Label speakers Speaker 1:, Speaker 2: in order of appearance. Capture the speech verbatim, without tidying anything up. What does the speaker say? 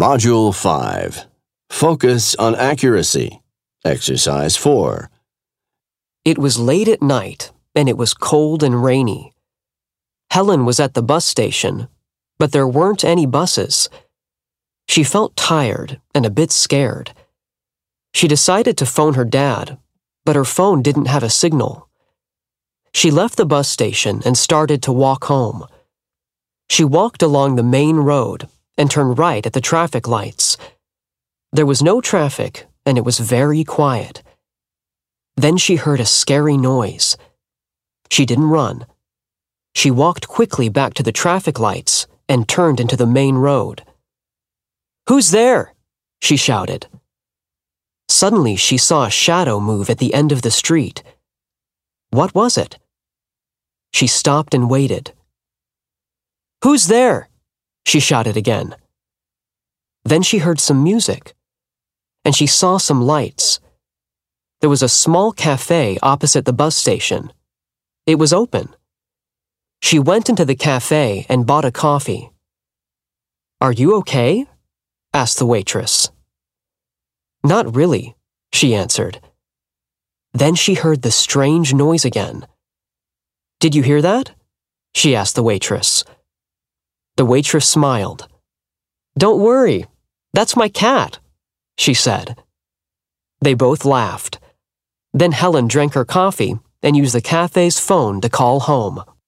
Speaker 1: Module five. Focus on accuracy. Exercise four.
Speaker 2: It was late at night, and it was cold and rainy. Helen was at the bus station, but there weren't any buses. She felt tired and a bit scared. She decided to phone her dad, but her phone didn't have a signal. She left the bus station and started to walk home. She walked along the main road and turned right at the traffic lights. There was no traffic, and it was very quiet. Then she heard a scary noise. She didn't run. She walked quickly back to the traffic lights and turned into the main road. "Who's there?" she shouted. Suddenly, she saw a shadow move at the end of the street. What was it? She stopped and waited. "Who's there?" she shouted again. Then she heard some music, and she saw some lights. There was a small cafe opposite the bus station. It was open. She went into the cafe and bought a coffee. "Are you okay?" asked the waitress. "Not really," she answered. Then she heard the strange noise again. "Did you hear that?" she asked the waitress. The waitress smiled. "Don't worry, that's my cat," she said. They both laughed. Then Helen drank her coffee and used the cafe's phone to call home.